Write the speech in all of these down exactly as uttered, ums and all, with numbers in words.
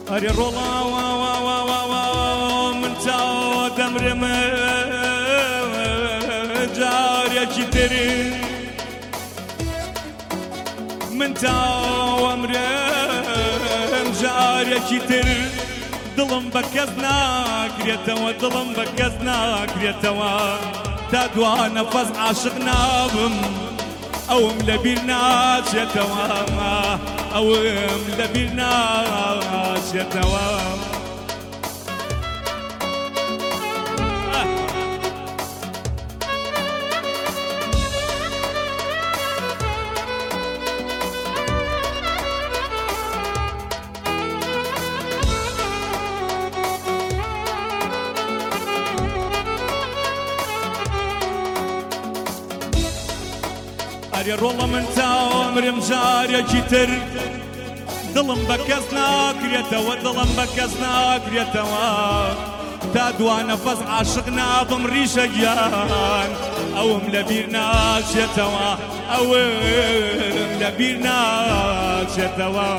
أري رولا وا وا وا وا وا من تا دمرم جاري كتري من تا ومرم جاري كتري دڵم بە کەس ناکرێتەوە دڵم بە کەس ناکرێتەوە تا دوا نەفەس عاشق نابم ئەوم لەبیر ناچێتەوە ئەوم لەبیر ناچێتەوە ئەرێ ڕۆڵە من تا عمرم جارێکی تر دڵم بە کەس ناکرێتەوە دڵم بە کەس ناکرێتەوە تا دوا نەفەس عاشق نابم ڕیشە گیان ئەوم لەبیر ناچێتەوە ئەوم لەبیر ناچێتەوە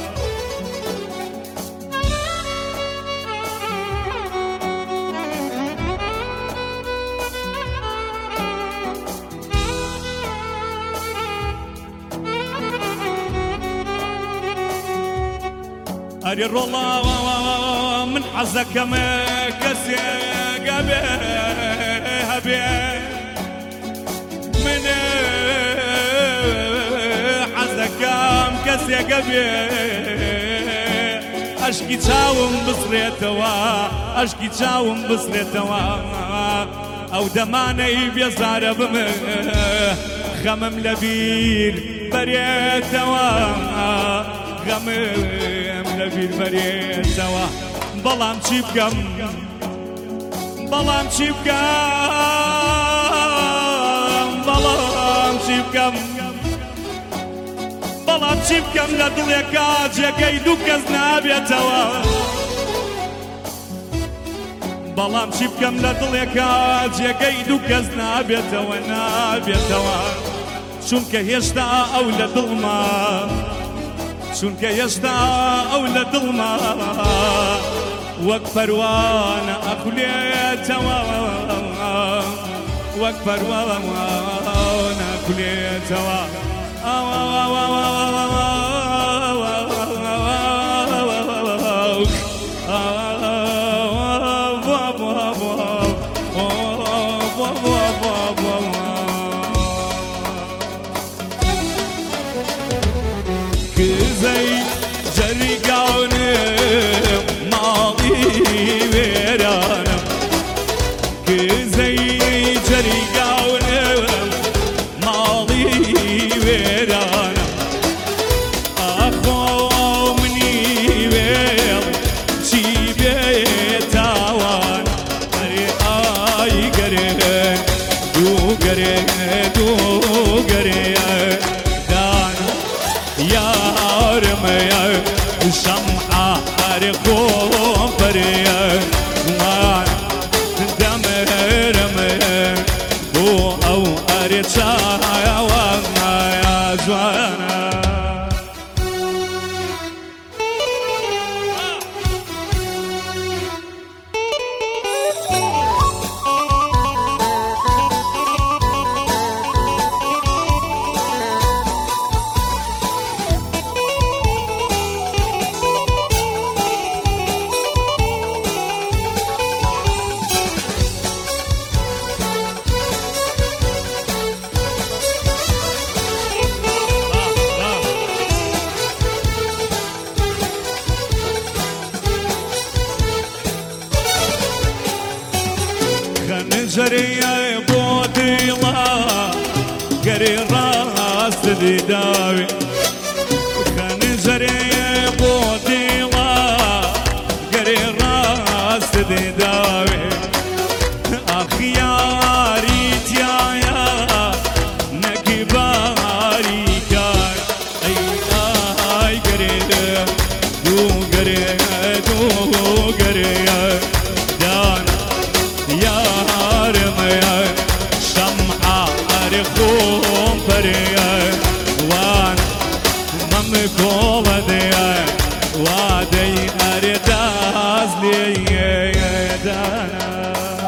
أري رولا من حزك ما كسيق بها بها من حزك كسيق بها أشكي تاوم بصريتوا أشكي تاوم بصريتوا أو دماني بيزار بمه خمم لبير بريتوا غمم لبیر بەرێتەوە بەڵام چی بکەم بەڵام چی بکەم بەڵام چی بکەم بەڵام چی بکەم لە دڵێکا جێگەی دوو کەس نابێتەوە بەڵام چی بکەم لە دڵێکا جێگەی دوو کەس نابێتەوە نابێتەوە چونکە هێشتا ئەو لە دڵما چونکە هێشتا ئەو لە دڵما وەک پەروانە ئەخولێتەوە وەک پەروانە ئەخولێتەوە كزي جري قاونم ماضي ويرانم كزي جري قاونم ماضي ويرانم أخو مني ويل شي بيتاوان أري آي قرين دو قرين دو قرين يا شمعة أرقوم بريا وان دمر مر بو أو أريتشا وانا يا جوانا جري بوديلا قري راس داوي كان جري بوديلا قري راس داوي اخياري تيايا نكباري كار اي اي قري دو قري دو قري دان يا شمعة أرخوم بريا وان ممكوبة ديا وادي أريداز لي دانا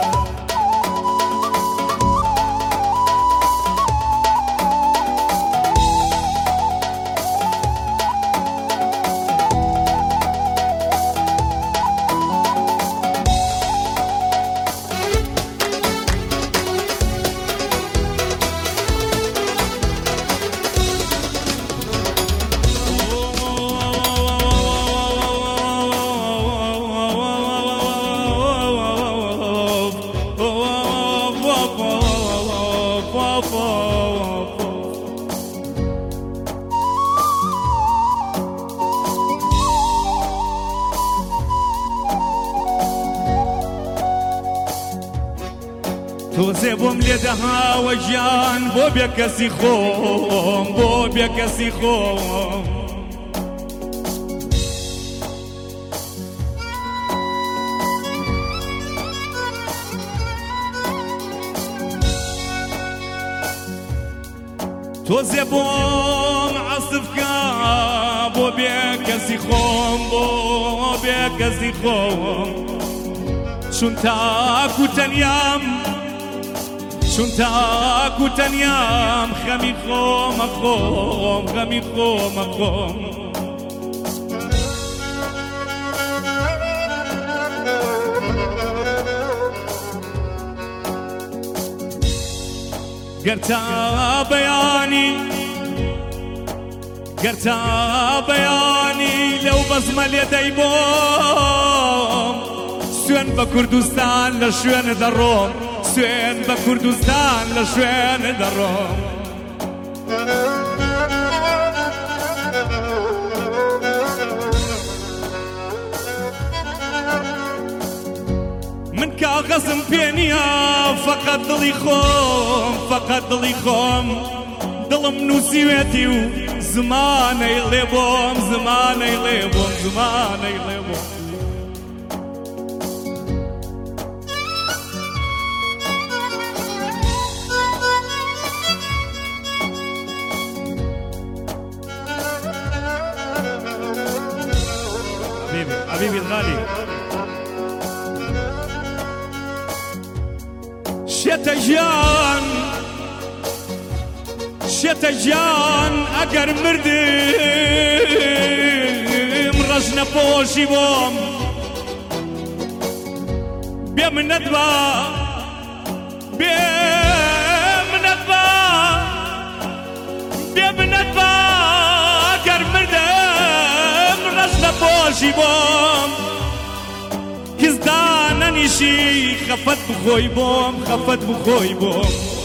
توزي بوم لدها وجان بو بيكسي خوم بو بيكسي خوم توزي بوم عصفكا بو بيكسي خوم بو بيكسي خوم شون تاكو تنيام شون تاكو تنيام خمي خوم خوم خمي خوم خوم قرتا بياني قرتا بياني لو بزم اليدي بوم سوين بكردستان لشوين دروم سوين بكردستان لشوين دروم من كاغزم بينيا فقط ضلي خوم فقط ضلي خوم ضلم نوسيوتي وزماني لبوم زماني لبوم زماني لبوم حبيبي حبيبي الغالي شتجان شتجان اگر مردم رجنا بوشي بوم بيم ندبا بيم ندبا بيم ندبا اگر مردم رجنا بوشي بوم كزدان نيشي خفت بخوي بوم خفت بخوي بوم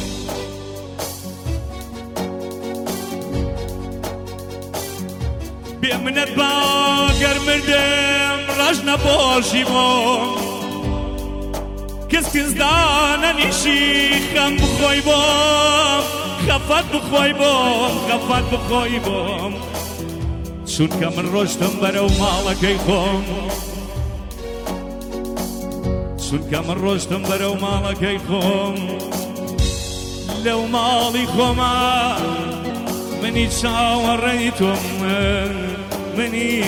بيمنت باقر مردم رجنا بوشي بوم كز كزدان نيشي خم بخوي بوم خفت بخوي بوم خفت بخوي بوم شون كمن رجتم برو مالك يخوم شون كمن رجتم برو مالك يخوم لو مالي خوما مني شاوريتم مني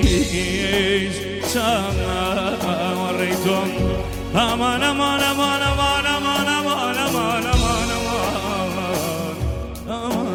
شاوريتم امان امان امان امان امان امان امان امان امان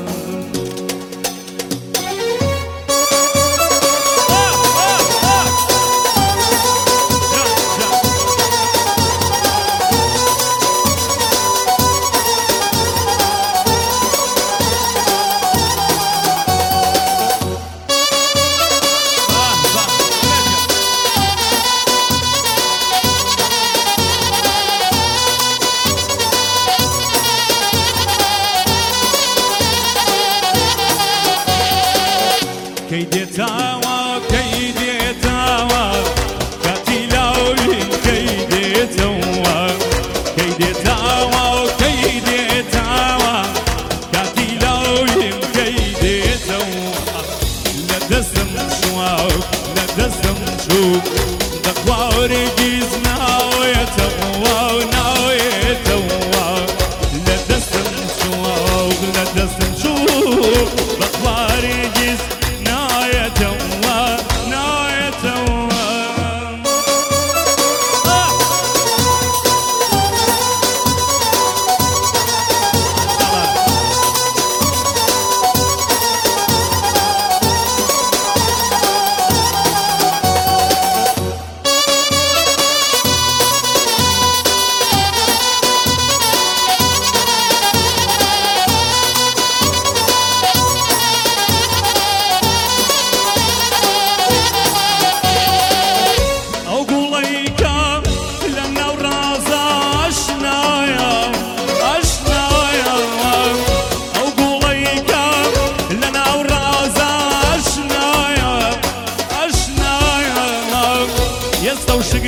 كيدي تاوى كيدي تاوى كاتيلاوين كيدي تاوى كيدي تاوى كيدي تاوى كاتيلاوين كيدي تاوى لا دسم شواو لا دسم شوك دخواري جيزنا ويتاوى وناوي تاوى لا دسم شواو لا دسم شوك دخواري جيزنا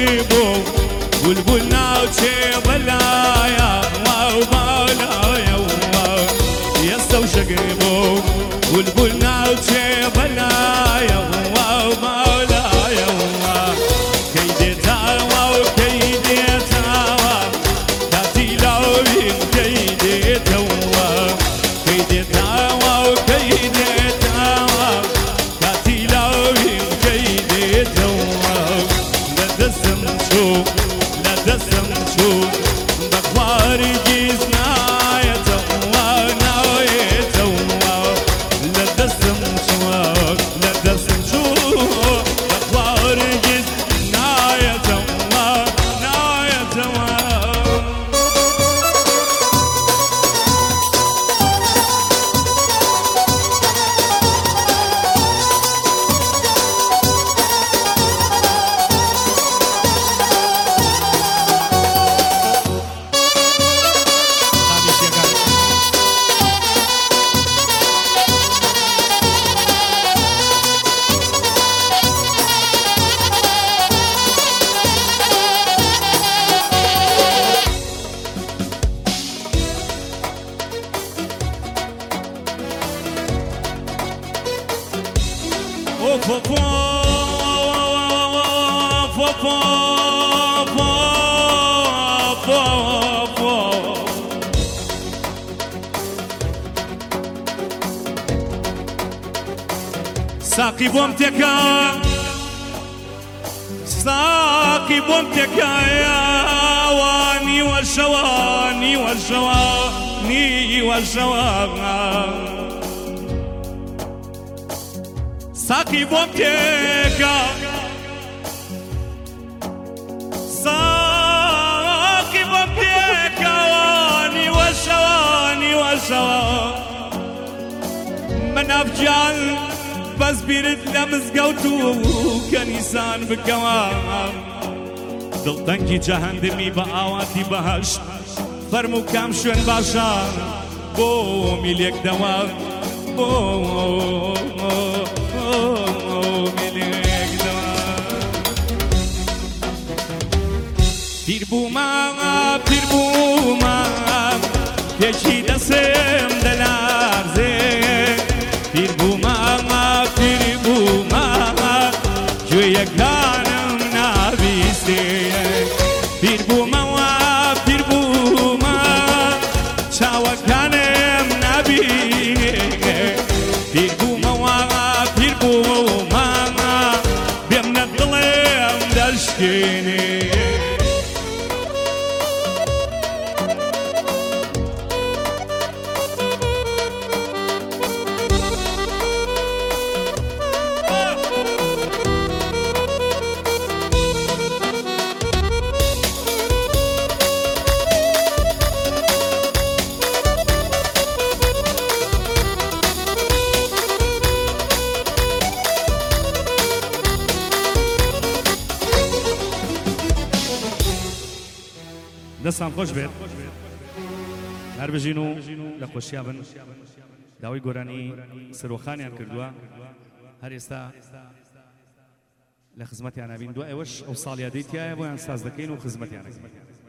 شقيبو بلبل ناوچێ بەلایە واو باڵایە ئێستا و شقيبو بلبل ناوچێ بەلایە واو باڵایە کەی دێتاوە و کەی دێتاوە کاتی لاوین کەی دێتەوە کەی دێتاوە و کەی دێتاوە کاتی لاوین کەی دێتەوە لە دەستم چوو لە دەستم چوو بە خوارگیز نایەتەوە ناوێتەوە لە دەستم چووە لە دەستم چوو بە خوارگیز نایەتەوە نایەتەوە Op, op, op, op, op, op, op. ساقي بومتك ساقي بومتك يا واني والشواني والشواني والشواني ساقي بومتك ساقي بومتك واني والشواني والشواني من أفجال بس بيرد لمزقوتو كنيسان بكوام دڵتەنگی جەهەندمی بە ئاواتی بەهەشت فەرموو کام شوێن باشە بۆ میلێک دەوا بۆ میلێک دەوا پیر بوومە پیر بوومە پێکی دەسێم دەلارزێ پیر بوومە پیر بوومە گوێیەکانم نابیستێ پیر بوومەوە پیر بوومە چاوەکانم نابینێ پیر بوومەوە پیر بوومە بێم نە دڵێم دەشکێنێ دەستان خۆش بێت هەر بژین و لە خۆشییا بن داوای گۆرانی سەرۆخانیان کردووە هەر ئێستا لە خزمەتیان نابین دوای ئەوەش ئەو ساڵیادەی تایە بۆیان ساز دەکەین و خزمەتیان دەکەین